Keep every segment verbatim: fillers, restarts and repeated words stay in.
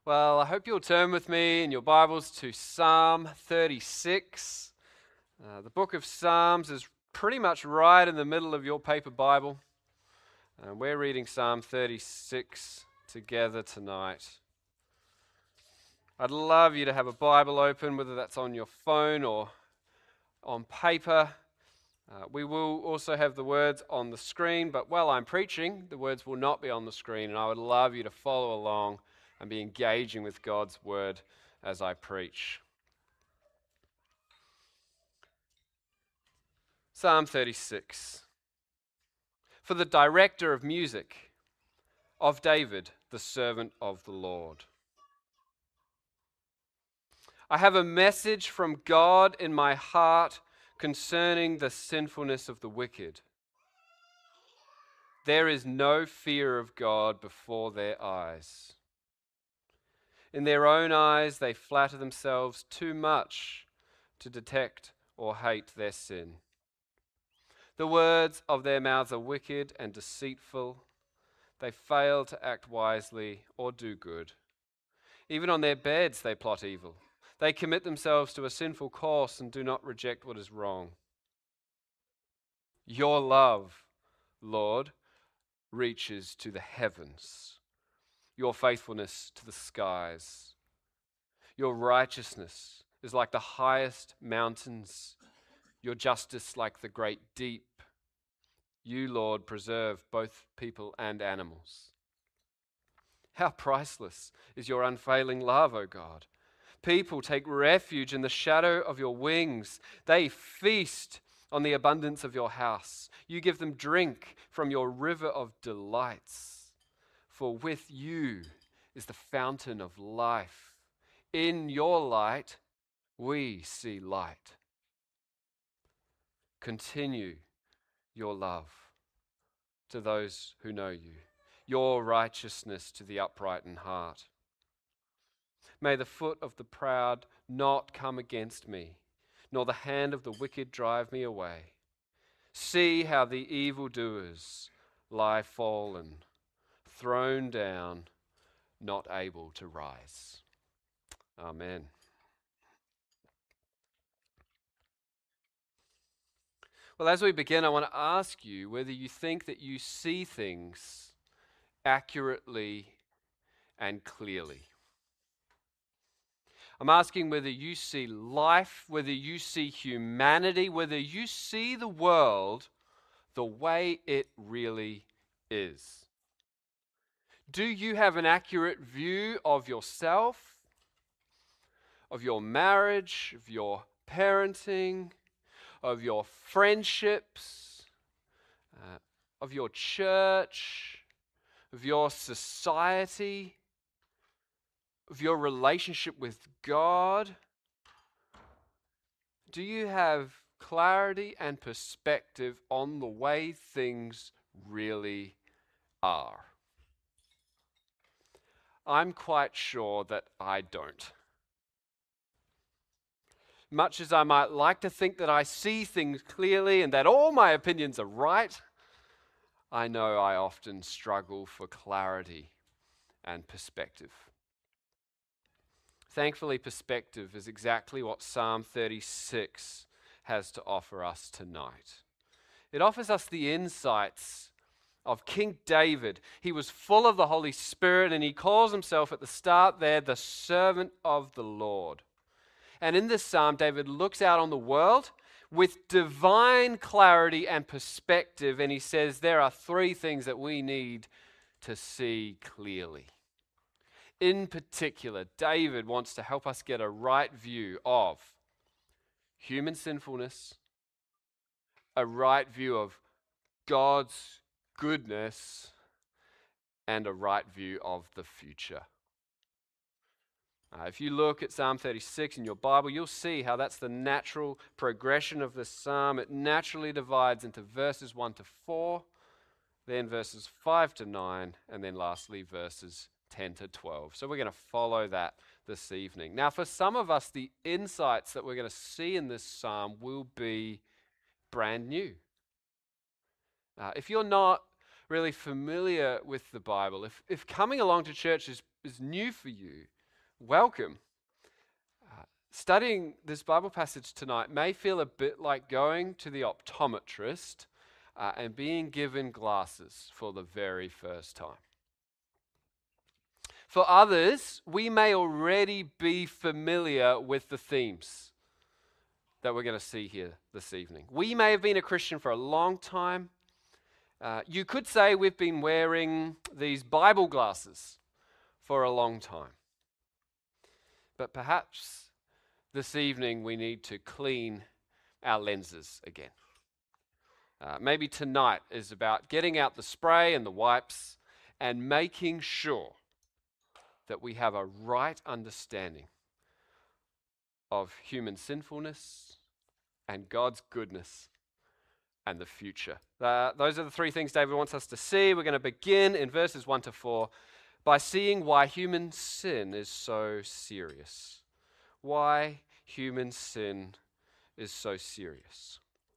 Well, I hope you'll turn with me in your Bibles to Psalm thirty-six. Uh, the book of Psalms is pretty much right in the middle of your paper Bible. And we're reading Psalm thirty-six together tonight. I'd love you to have a Bible open, whether that's on your phone or on paper. Uh, we will also have the words on the screen, but while I'm preaching, the words will not be on the screen, and I would love you to follow along and be engaging with God's word as I preach. Psalm thirty-six. For the director of music, of David, the servant of the Lord. I have a message from God in my heart concerning the sinfulness of the wicked. There is no fear of God before their eyes. In their own eyes, they flatter themselves too much to detect or hate their sin. The words of their mouths are wicked and deceitful. They fail to act wisely or do good. Even on their beds, they plot evil. They commit themselves to a sinful course and do not reject what is wrong. Your love, Lord, reaches to the heavens, your faithfulness to the skies. Your righteousness is like the highest mountains, your justice like the great deep. You, Lord, preserve both people and animals. How priceless is your unfailing love, O God. People take refuge in the shadow of your wings. They feast on the abundance of your house. You give them drink from your river of delights. For with you is the fountain of life. In your light, we see light. Continue your love to those who know you, your righteousness to the upright in heart. May the foot of the proud not come against me, nor the hand of the wicked drive me away. See how the evildoers lie fallen, thrown down, not able to rise. Amen. Well, as we begin, I want to ask you whether you think that you see things accurately and clearly. I'm asking whether you see life, whether you see humanity, whether you see the world the way it really is. Do you have an accurate view of yourself, of your marriage, of your parenting, of your friendships, uh, of your church, of your society, of your relationship with God? Do you have clarity and perspective on the way things really are? I'm quite sure that I don't. Much as I might like to think that I see things clearly and that all my opinions are right, I know I often struggle for clarity and perspective. Thankfully, perspective is exactly what Psalm thirty-six has to offer us tonight. It offers us the insights of King David. He was full of the Holy Spirit, and he calls himself at the start there the servant of the Lord. And in this psalm, David looks out on the world with divine clarity and perspective, and he says there are three things that we need to see clearly. In particular, David wants to help us get a right view of human sinfulness, a right view of God's goodness, and a right view of the future. Uh, if you look at Psalm thirty-six in your Bible, you'll see how that's the natural progression of the psalm. It naturally divides into verses one to four, then verses five to nine, and then lastly verses ten to twelve. So we're going to follow that this evening. Now, for some of us, the insights that we're going to see in this psalm will be brand new. Uh, if you're not really familiar with the Bible, if, if coming along to church is is new for you, welcome. Uh, studying this Bible passage tonight may feel a bit like going to the optometrist uh, and being given glasses for the very first time. For others, we may already be familiar with the themes that we're going to see here this evening. We may have been a Christian for a long time. Uh, you could say we've been wearing these Bible glasses for a long time. But perhaps this evening we need to clean our lenses again. Uh, maybe tonight is about getting out the spray and the wipes and making sure that we have a right understanding of human sinfulness and God's goodness and the future. Uh, those are the three things David wants us to see. We're going to begin in verses one to four by seeing why human sin is so serious. Why human sin is so serious.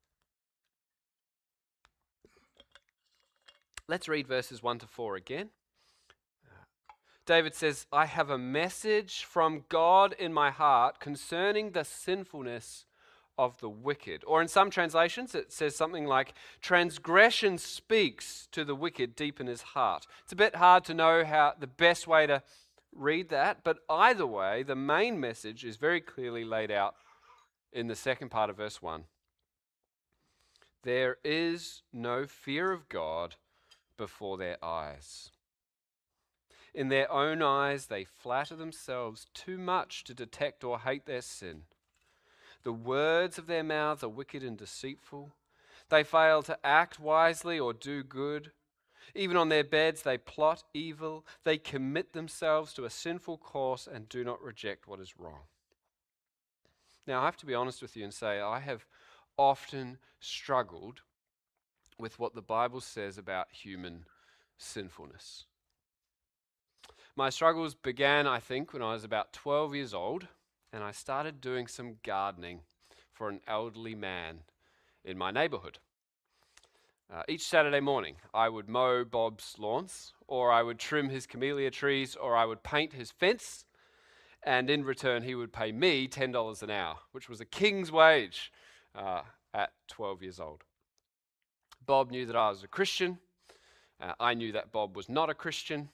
Let's read verses one to four again. David says, I have a message from God in my heart concerning the sinfulness of the wicked. Or in some translations, it says something like, transgression speaks to the wicked deep in his heart. It's a bit hard to know how the best way to read that, but either way, the main message is very clearly laid out in the second part of verse one. There is no fear of God before their eyes. In their own eyes, they flatter themselves too much to detect or hate their sin. The words of their mouths are wicked and deceitful. They fail to act wisely or do good. Even on their beds, they plot evil. They commit themselves to a sinful course and do not reject what is wrong. Now, I have to be honest with you and say I have often struggled with what the Bible says about human sinfulness. My struggles began, I think, when I was about twelve years old, and I started doing some gardening for an elderly man in my neighborhood. Uh, each Saturday morning, I would mow Bob's lawns, or I would trim his camellia trees, or I would paint his fence, and in return, he would pay me ten dollars an hour, which was a king's wage uh, at twelve years old. Bob knew that I was a Christian. Uh, I knew that Bob was not a Christian.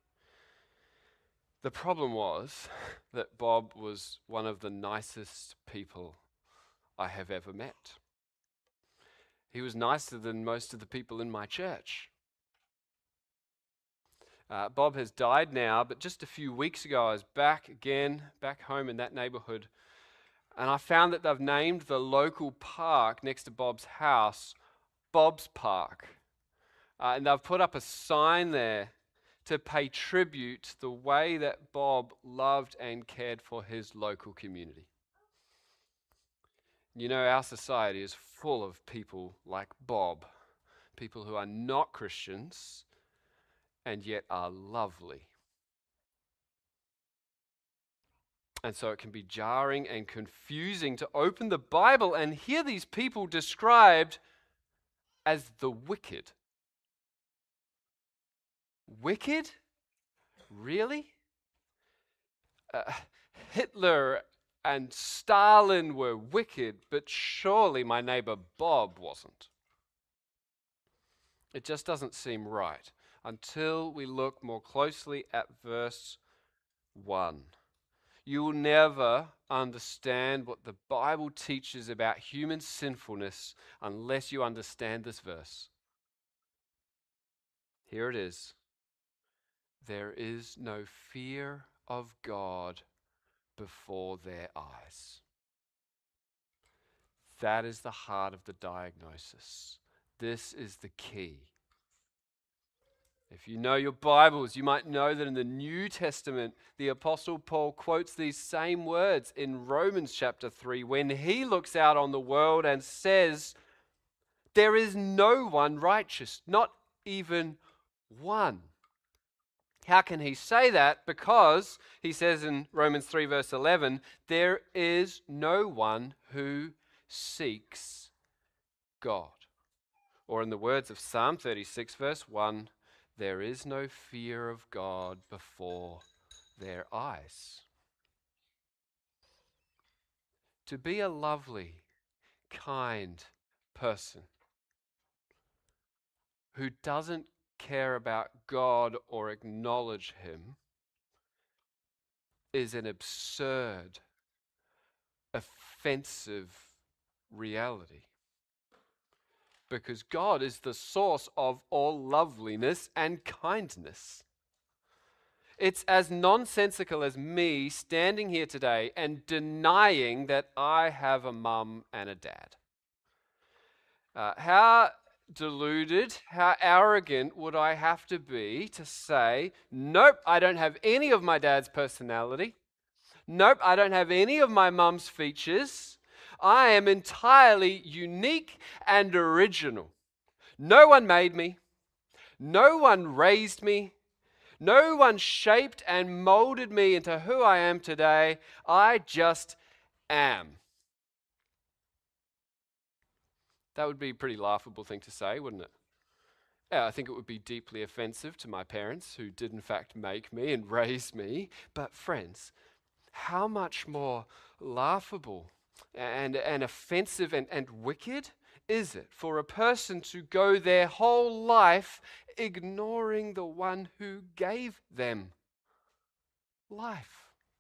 The problem was that Bob was one of the nicest people I have ever met. He was nicer than most of the people in my church. Uh, Bob has died now, but just a few weeks ago I was back again, back home in that neighborhood, and I found that they've named the local park next to Bob's house Bob's Park. Uh, and they've put up a sign there to pay tribute to the way that Bob loved and cared for his local community. You know, our society is full of people like Bob, people who are not Christians and yet are lovely. And so it can be jarring and confusing to open the Bible and hear these people described as the wicked. Wicked? Really? Uh, Hitler and Stalin were wicked, but surely my neighbor Bob wasn't. It just doesn't seem right until we look more closely at verse one. You will never understand what the Bible teaches about human sinfulness unless you understand this verse. Here it is. There is no fear of God before their eyes. That is the heart of the diagnosis. This is the key. If you know your Bibles, you might know that in the New Testament, the Apostle Paul quotes these same words in Romans chapter three when he looks out on the world and says, there is no one righteous, not even one. How can he say that? Because he says in Romans three verse eleven, there is no one who seeks God. Or in the words of Psalm thirty-six verse one, there is no fear of God before their eyes. To be a lovely, kind person who doesn't care about God or acknowledge Him is an absurd, offensive reality. Because God is the source of all loveliness and kindness. It's as nonsensical as me standing here today and denying that I have a mum and a dad. Uh, how deluded, how arrogant would I have to be to say, nope, I don't have any of my dad's personality. Nope, I don't have any of my mum's features. I am entirely unique and original. No one made me. No one raised me. No one shaped and molded me into who I am today. I just am. That would be a pretty laughable thing to say, wouldn't it? Yeah, I think it would be deeply offensive to my parents, who did in fact make me and raise me. But friends, how much more laughable and, and offensive and, and wicked is it for a person to go their whole life ignoring the one who gave them life?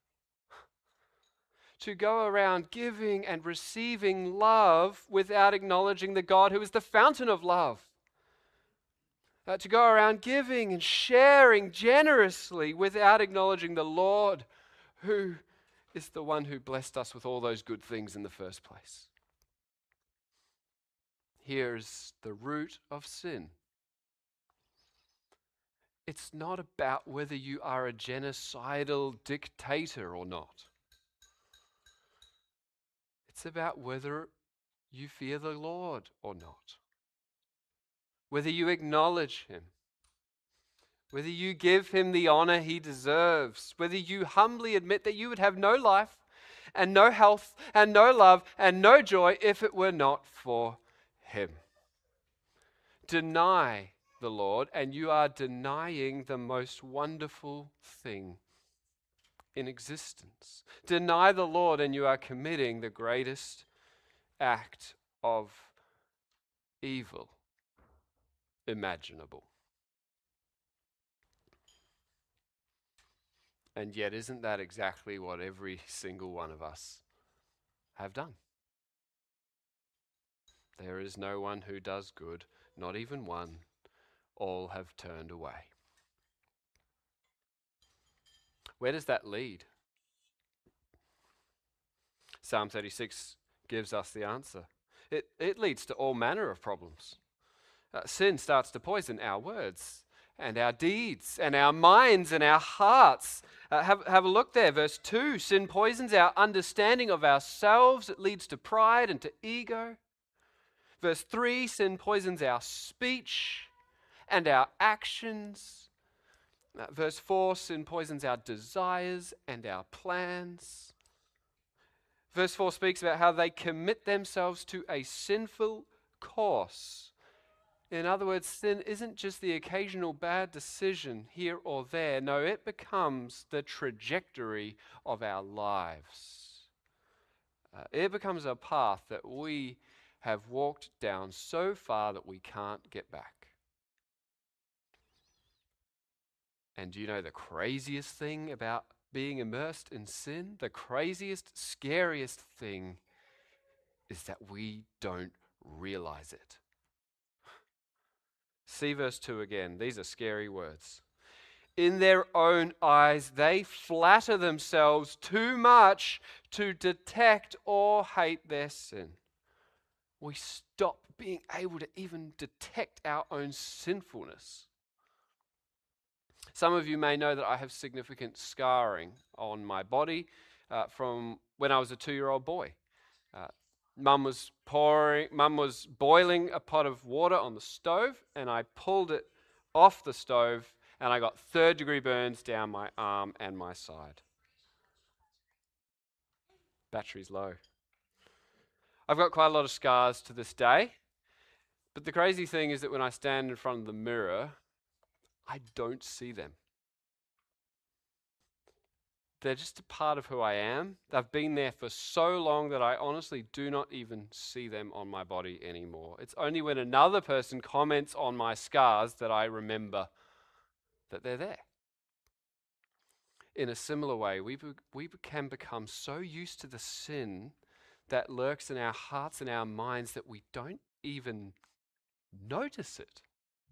To go around giving and receiving love without acknowledging the God who is the fountain of love. Uh, to go around giving and sharing generously without acknowledging the Lord who is the one who blessed us with all those good things in the first place. Here's the root of sin. It's not about whether you are a genocidal dictator or not. It's about whether you fear the Lord or not. Whether you acknowledge Him. Whether you give Him the honor He deserves. Whether you humbly admit that you would have no life and no health and no love and no joy if it were not for Him. Deny the Lord and you are denying the most wonderful thing in existence. Deny the Lord and you are committing the greatest act of evil imaginable. And yet, isn't that exactly what every single one of us have done? There is no one who does good, not even one. All have turned away. Where does that lead? Psalm thirty-six gives us the answer. It, it leads to all manner of problems. Uh, sin starts to poison our words and our deeds and our minds and our hearts. Uh, have, have a look there, verse two. Sin poisons our understanding of ourselves. It leads to pride and to ego. Verse three, sin poisons our speech and our actions. Uh, verse four, sin poisons our desires and our plans. Verse four speaks about how they commit themselves to a sinful course. In other words, sin isn't just the occasional bad decision here or there. No, it becomes the trajectory of our lives. Uh, it becomes a path that we have walked down so far that we can't get back. And do you know the craziest thing about being immersed in sin? The craziest, scariest thing is that we don't realize it. See verse two again. These are scary words. In their own eyes, they flatter themselves too much to detect or hate their sin. We stop being able to even detect our own sinfulness. Some of you may know that I have significant scarring on my body uh, from when I was a two-year-old boy. Uh, Mum was pouring, Mum was boiling a pot of water on the stove, and I pulled it off the stove, and I got third-degree burns down my arm and my side. Battery's low. I've got quite a lot of scars to this day, but the crazy thing is that when I stand in front of the mirror, I don't see them. They're just a part of who I am. They've been there for so long that I honestly do not even see them on my body anymore. It's only when another person comments on my scars that I remember that they're there. In a similar way, we, be, we can become so used to the sin that lurks in our hearts and our minds that we don't even notice it.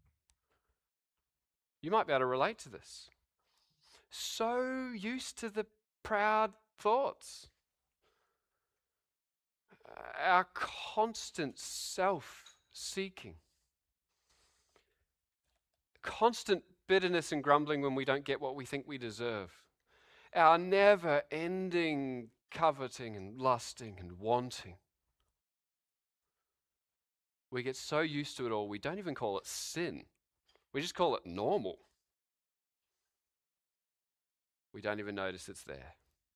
You might be able to relate to this. So used to the proud thoughts, our constant self-seeking, constant bitterness and grumbling when we don't get what we think we deserve, our never-ending coveting and lusting and wanting. We get so used to it all, we don't even call it sin. We just call it normal. We don't even notice it's there.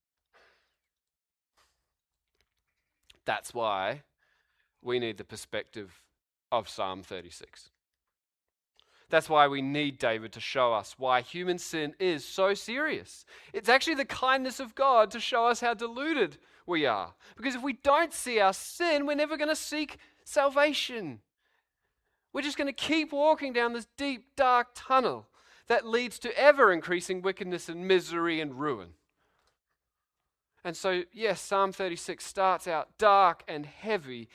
That's why we need the perspective of Psalm thirty-six. That's why we need David to show us why human sin is so serious. It's actually the kindness of God to show us how deluded we are. Because if we don't see our sin, we're never going to seek salvation. We're just going to keep walking down this deep, dark tunnel that leads to ever-increasing wickedness and misery and ruin. And so, yes, Psalm thirty-six starts out dark and heavy.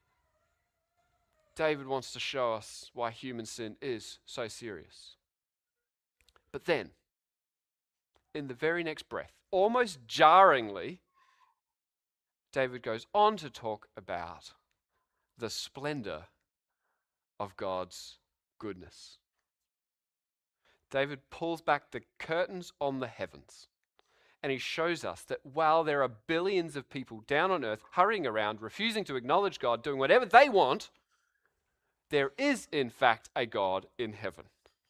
David wants to show us why human sin is so serious. But then, in the very next breath, almost jarringly, David goes on to talk about the splendor of God's goodness. David pulls back the curtains on the heavens, and he shows us that while there are billions of people down on earth hurrying around, refusing to acknowledge God, doing whatever they want, there is, in fact, a God in heaven.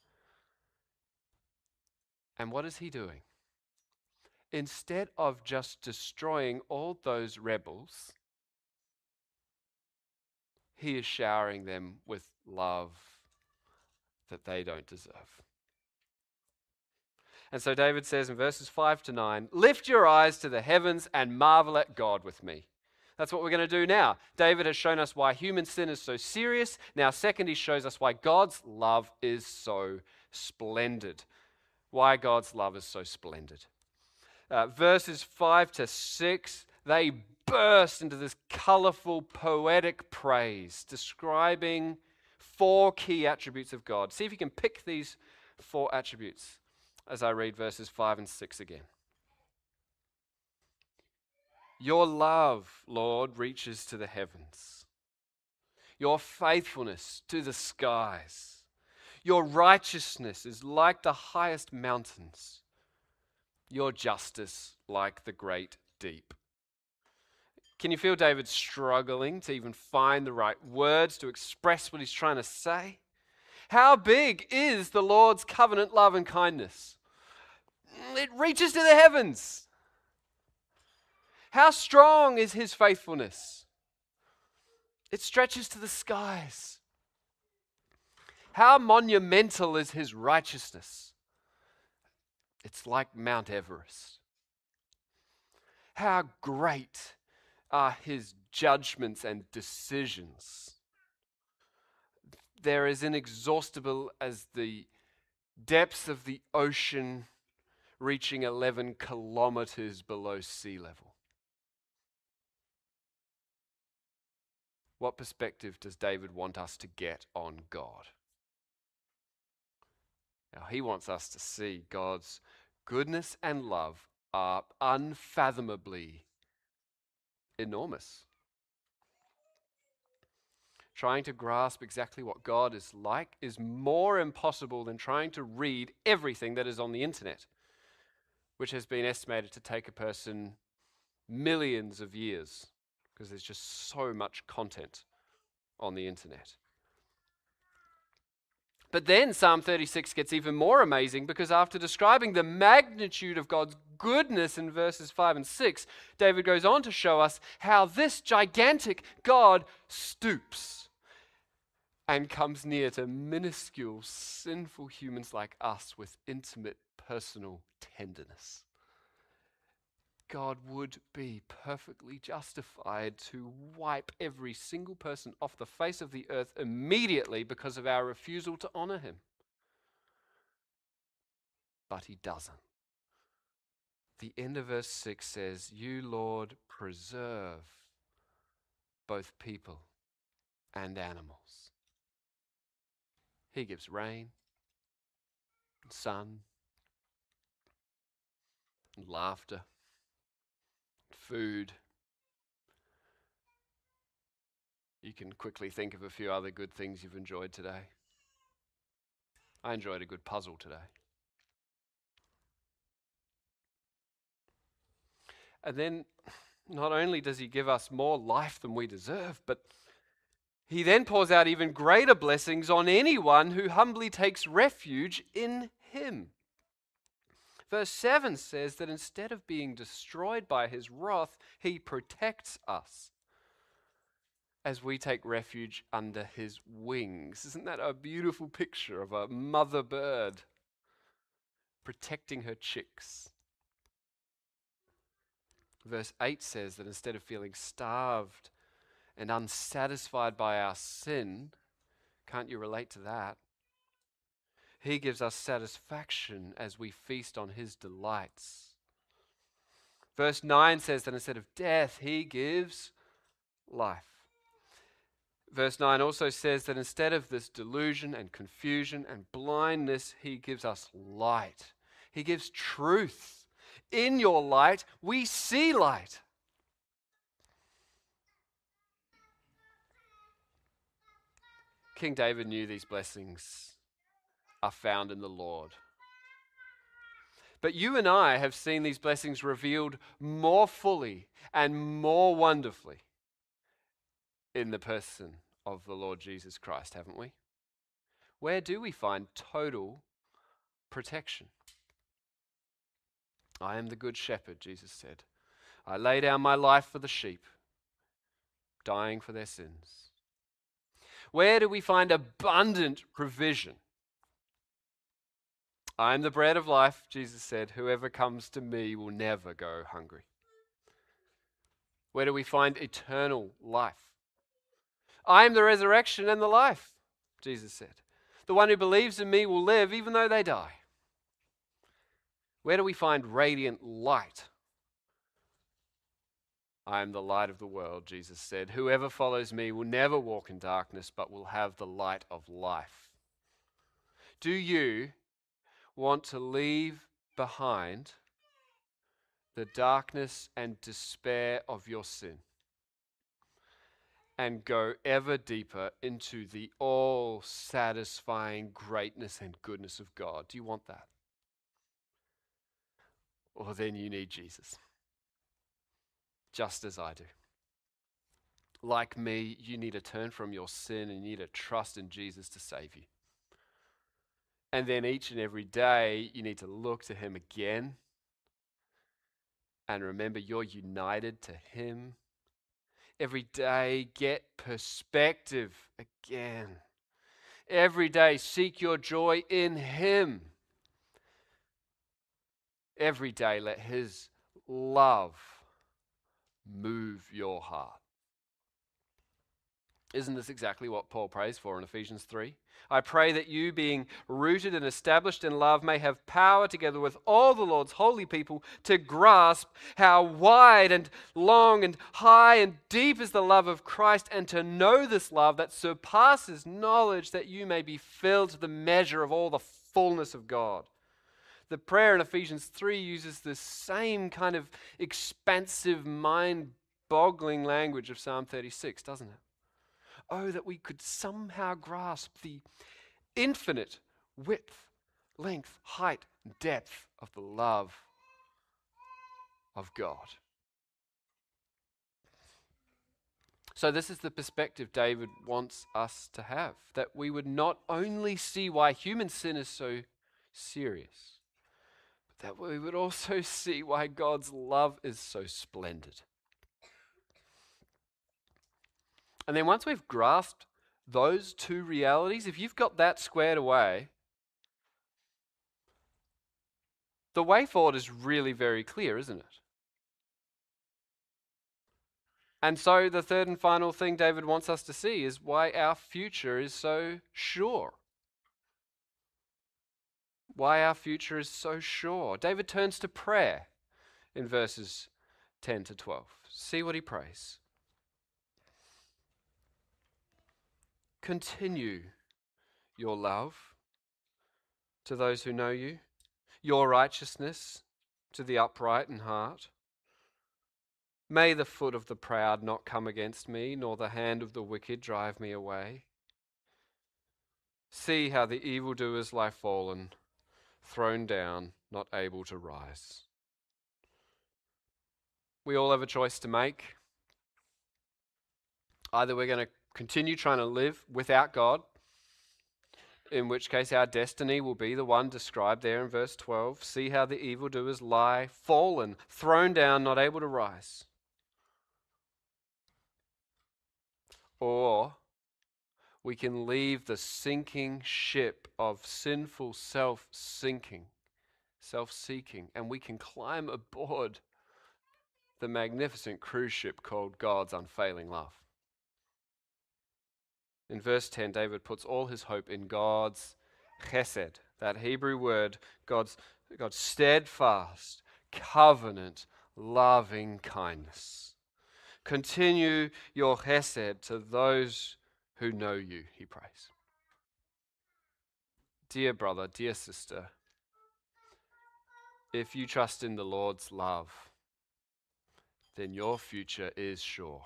And what is he doing? Instead of just destroying all those rebels, he is showering them with love that they don't deserve. And so David says in verses five to nine, lift your eyes to the heavens and marvel at God with me. That's what we're going to do now. David has shown us why human sin is so serious. Now, second, he shows us why God's love is so splendid. Why God's love is so splendid. Uh, verses five to six, they burst into this colorful, poetic praise, describing four key attributes of God. See if you can pick these four attributes as I read verses five and six again. Your love, Lord, reaches to the heavens. Your faithfulness to the skies. Your righteousness is like the highest mountains. Your justice like the great deep. Can you feel David struggling to even find the right words to express what he's trying to say? How big is the Lord's covenant love and kindness? It reaches to the heavens. How strong is his faithfulness? It stretches to the skies. How monumental is his righteousness? It's like Mount Everest. How great are his judgments and decisions? They're as inexhaustible as the depths of the ocean reaching eleven kilometers below sea level. What perspective does David want us to get on God? Now, he wants us to see God's goodness and love are unfathomably enormous. Trying to grasp exactly what God is like is more impossible than trying to read everything that is on the internet, which has been estimated to take a person millions of years because there's just so much content on the internet. But then Psalm thirty-six gets even more amazing because after describing the magnitude of God's goodness in verses five and six, David goes on to show us how this gigantic God stoops and comes near to minuscule, sinful humans like us with intimate, personal tenderness. God would be perfectly justified to wipe every single person off the face of the earth immediately because of our refusal to honor him. But he doesn't. The end of verse six says, "You, Lord, preserve both people and animals." He gives rain, and sun, and laughter, food. You can quickly think of a few other good things you've enjoyed today. I enjoyed a good puzzle today. And then not only does he give us more life than we deserve, but he then pours out even greater blessings on anyone who humbly takes refuge in him. Verse seven says that instead of being destroyed by his wrath, he protects us as we take refuge under his wings. Isn't that a beautiful picture of a mother bird protecting her chicks? Verse eight says that instead of feeling starved and unsatisfied by our sin, can't you relate to that? He gives us satisfaction as we feast on his delights. Verse nine says that instead of death, he gives life. Verse nine also says that instead of this delusion and confusion and blindness, he gives us light. He gives truth. In your light, we see light. King David knew these blessings are found in the Lord. But you and I have seen these blessings revealed more fully and more wonderfully in the person of the Lord Jesus Christ, haven't we? Where do we find total protection? I am the good shepherd, Jesus said. I lay down my life for the sheep, dying for their sins. Where do we find abundant provision? I am the bread of life, Jesus said. Whoever comes to me will never go hungry. Where do we find eternal life? I am the resurrection and the life, Jesus said. The one who believes in me will live even though they die. Where do we find radiant light? I am the light of the world, Jesus said. Whoever follows me will never walk in darkness, but will have the light of life. Do you want to leave behind the darkness and despair of your sin and go ever deeper into the all-satisfying greatness and goodness of God? Do you want that? Well, then you need Jesus, just as I do. Like me, you need to turn from your sin and you need to trust in Jesus to save you. And then each and every day, you need to look to him again and remember you're united to him. Every day, get perspective again. Every day, seek your joy in him. Every day, let his love move your heart. Isn't this exactly what Paul prays for in Ephesians three? I pray that you, being rooted and established in love, may have power together with all the Lord's holy people to grasp how wide and long and high and deep is the love of Christ, and to know this love that surpasses knowledge, that you may be filled to the measure of all the fullness of God. The prayer in Ephesians three uses the same kind of expansive, mind-boggling language of Psalm thirty-six, doesn't it? Oh, that we could somehow grasp the infinite width, length, height, and depth of the love of God. So this is the perspective David wants us to have, that we would not only see why human sin is so serious, but that we would also see why God's love is so splendid. And then once we've grasped those two realities, if you've got that squared away, the way forward is really very clear, isn't it? And so the third and final thing David wants us to see is why our future is so sure. Why our future is so sure. David turns to prayer in verses ten to twelve. See what he prays. Continue your love to those who know you, your righteousness to the upright in heart. May the foot of the proud not come against me, nor the hand of the wicked drive me away. See how the evildoers lie fallen, thrown down, not able to rise. We all have a choice to make. Either we're going to continue trying to live without God, in which case our destiny will be the one described there in verse twelve. See how the evildoers lie fallen, thrown down, not able to rise. Or we can leave the sinking ship of sinful self-sinking, self-seeking, and we can climb aboard the magnificent cruise ship called God's unfailing love. In verse ten, David puts all his hope in God's chesed, that Hebrew word, God's, God's steadfast, covenant, loving kindness. Continue your chesed to those who know you, he prays. Dear brother, dear sister, if you trust in the Lord's love, then your future is sure.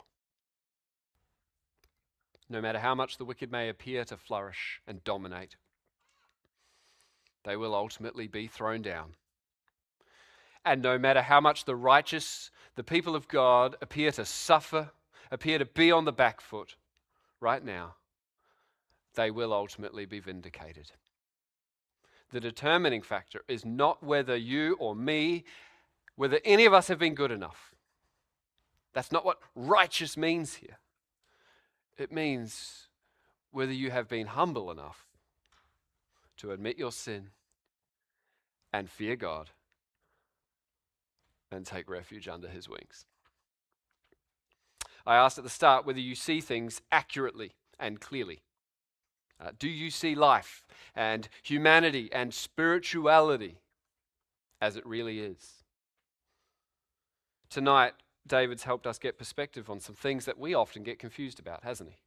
No matter how much the wicked may appear to flourish and dominate, they will ultimately be thrown down. And no matter how much the righteous, the people of God, appear to suffer, appear to be on the back foot right now, they will ultimately be vindicated. The determining factor is not whether you or me, whether any of us have been good enough. That's not what righteous means here. It means whether you have been humble enough to admit your sin and fear God and take refuge under his wings. I asked at the start whether you see things accurately and clearly. Uh, do you see life and humanity and spirituality as it really is? Tonight, David's helped us get perspective on some things that we often get confused about, hasn't he?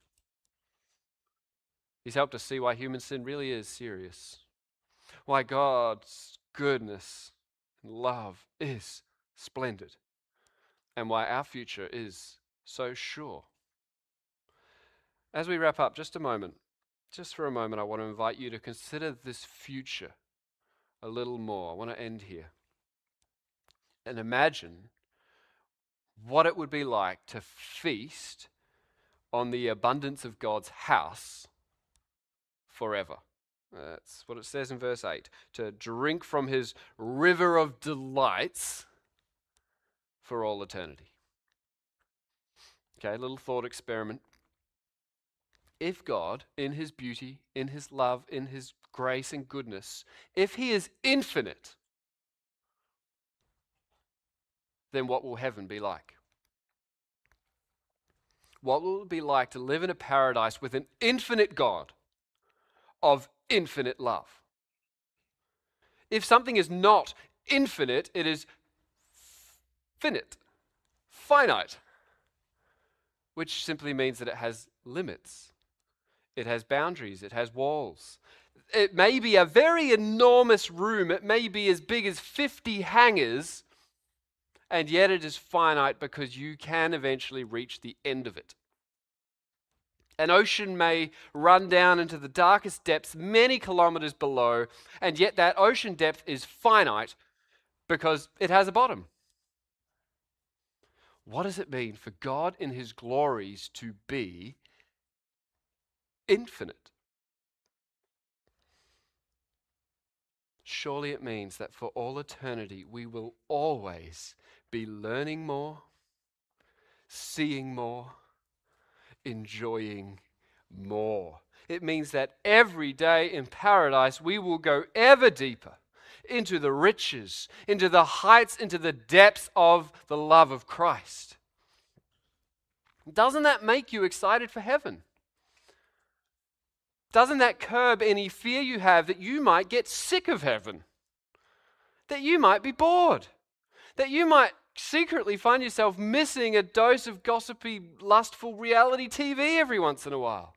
He's helped us see why human sin really is serious, why God's goodness and love is splendid, and why our future is so sure. As we wrap up, just a moment, just for a moment, I want to invite you to consider this future a little more. I want to end here and imagine what it would be like to feast on the abundance of God's house forever. That's what it says in verse eight. To drink from his river of delights for all eternity. Okay, a little thought experiment. If God, in his beauty, in his love, in his grace and goodness, if he is infinite, then what will heaven be like? What will it be like to live in a paradise with an infinite God of infinite love? If something is not infinite, it is finite, finite, which simply means that it has limits. It has boundaries, it has walls. It may be a very enormous room, it may be as big as fifty hangars, and yet it is finite because you can eventually reach the end of it. An ocean may run down into the darkest depths many kilometers below, and yet that ocean depth is finite because it has a bottom. What does it mean for God in his glories to be infinite? Surely it means that for all eternity we will always be learning more, seeing more, enjoying more. It means that every day in paradise we will go ever deeper into the riches, into the heights, into the depths of the love of Christ. Doesn't that make you excited for heaven? Doesn't that curb any fear you have that you might get sick of heaven? That you might be bored? That you might secretly find yourself missing a dose of gossipy, lustful reality T V every once in a while?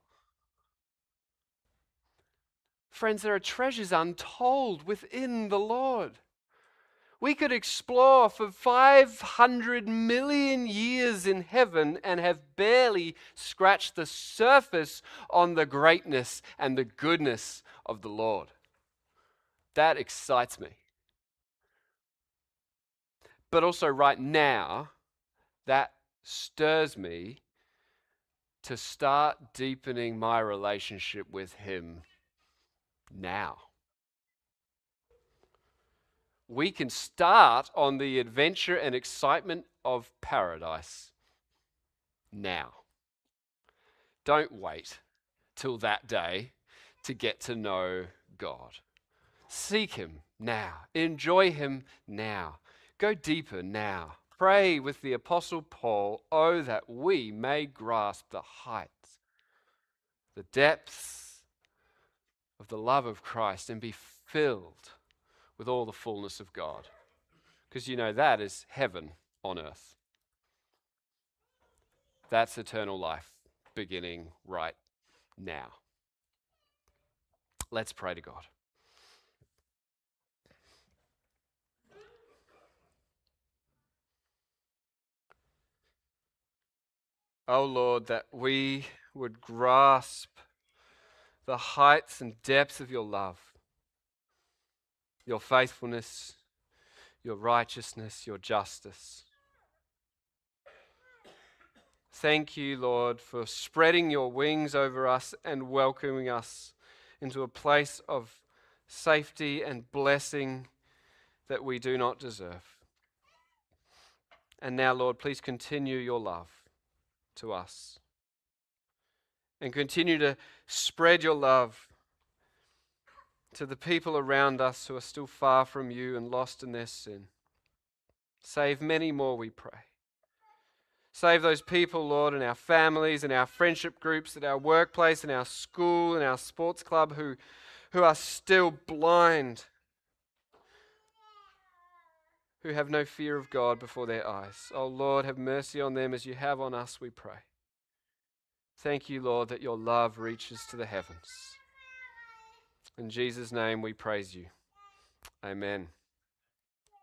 Friends, there are treasures untold within the Lord. We could explore for five hundred million years in heaven and have barely scratched the surface on the greatness and the goodness of the Lord. That excites me. But also right now, that stirs me to start deepening my relationship with Him now. We can start on the adventure and excitement of paradise now. Don't wait till that day to get to know God. Seek Him now. Enjoy Him now. Go deeper now. Pray with the Apostle Paul, oh, that we may grasp the heights, the depths of the love of Christ and be filled with all the fullness of God. Because you know that is heaven on earth. That's eternal life beginning right now. Let's pray to God. Oh Lord, that we would grasp the heights and depths of your love, your faithfulness, your righteousness, your justice. Thank you, Lord, for spreading your wings over us and welcoming us into a place of safety and blessing that we do not deserve. And now, Lord, please continue your love to us and continue to spread your love to the people around us who are still far from you and lost in their sin. Save many more, we pray. Save those people, Lord, in our families, in our friendship groups, at our workplace, in our school, in our sports club, who, who are still blind, who have no fear of God before their eyes. Oh, Lord, have mercy on them as you have on us, we pray. Thank you, Lord, that your love reaches to the heavens. In Jesus' name we praise you. Amen.